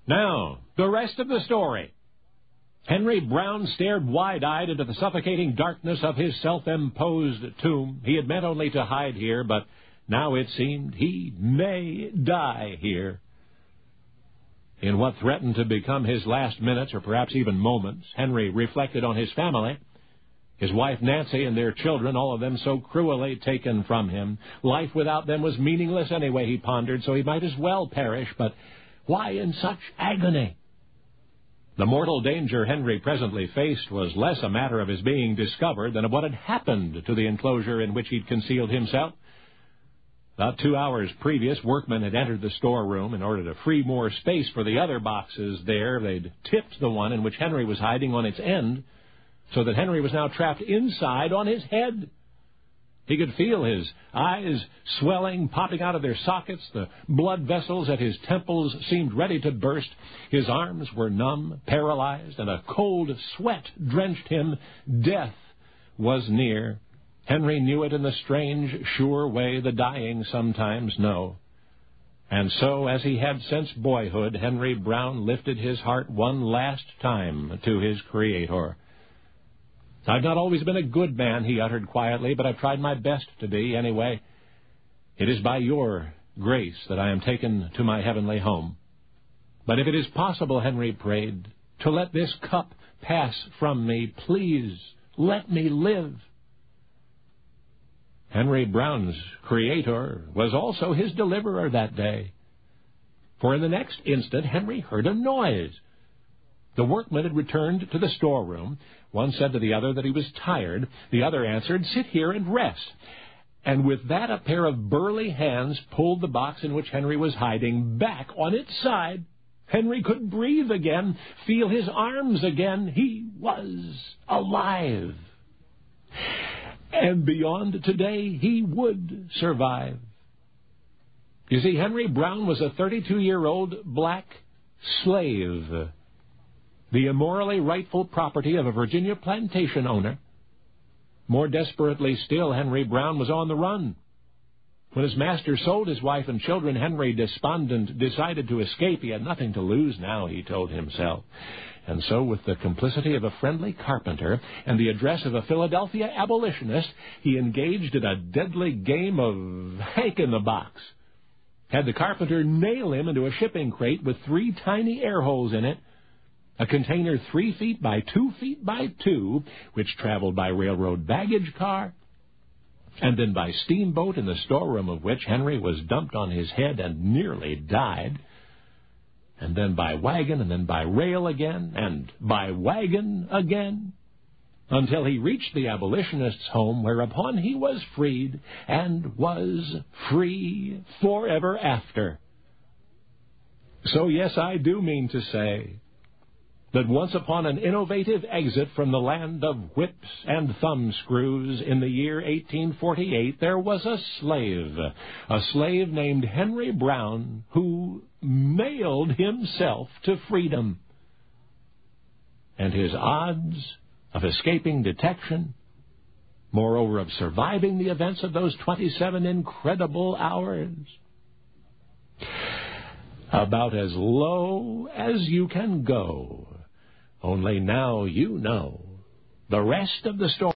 Now, the rest of the story. Henry Brown stared wide-eyed into the suffocating darkness of his self-imposed tomb. He had meant only to hide here, but now it seemed he may die here. In what threatened to become his last minutes, or perhaps even moments, Henry reflected on his family. His wife Nancy and their children, all of them so cruelly taken from him. Life without them was meaningless anyway, he pondered, so he might as well perish, but why in such agony? The mortal danger Henry presently faced was less a matter of his being discovered than of what had happened to the enclosure in which he'd concealed himself. About 2 hours previous, workmen had entered the storeroom in order to free more space for the other boxes there. They'd tipped the one in which Henry was hiding on its end, so that Henry was now trapped inside on his head. He could feel his eyes swelling, popping out of their sockets. The blood vessels at his temples seemed ready to burst. His arms were numb, paralyzed, and a cold sweat drenched him. Death was near. Henry knew it in the strange, sure way the dying sometimes know. And so, as he had since boyhood, Henry Brown lifted his heart one last time to his Creator. "I've not always been a good man," he uttered quietly, "but I've tried my best to be, anyway. It is by your grace that I am taken to my heavenly home. But if it is possible," Henry prayed, "to let this cup pass from me, please let me live." Henry Brown's Creator was also his deliverer that day. For in the next instant, Henry heard a noise. The workmen had returned to the storeroom. One said to the other that he was tired. The other answered, "Sit here and rest." And with that, a pair of burly hands pulled the box in which Henry was hiding back on its side. Henry could breathe again, feel his arms again. He was alive. And beyond today, he would survive. You see, Henry Brown was a 32-year-old black slave, the immorally rightful property of a Virginia plantation owner. More desperately still, Henry Brown was on the run. When his master sold his wife and children, Henry, despondent, decided to escape. He had nothing to lose now, he told himself. And so, with the complicity of a friendly carpenter and the address of a Philadelphia abolitionist, he engaged in a deadly game of Hank-in-the-Box. Had the carpenter nail him into a shipping crate with 3 tiny air holes in it, a container 3 feet by 2 feet by 2, which traveled by railroad baggage car, and then by steamboat, in the storeroom of which Henry was dumped on his head and nearly died, and then by wagon, and then by rail again, and by wagon again, until he reached the abolitionist's home, whereupon he was freed, and was free forever after. So, yes, I do mean to say that once upon an innovative exit from the land of whips and thumbscrews in the year 1848, there was a slave named Henry Brown, who mailed himself to freedom. And his odds of escaping detection, moreover of surviving the events of those 27 incredible hours, about as low as you can go. Only now you know the rest of the story.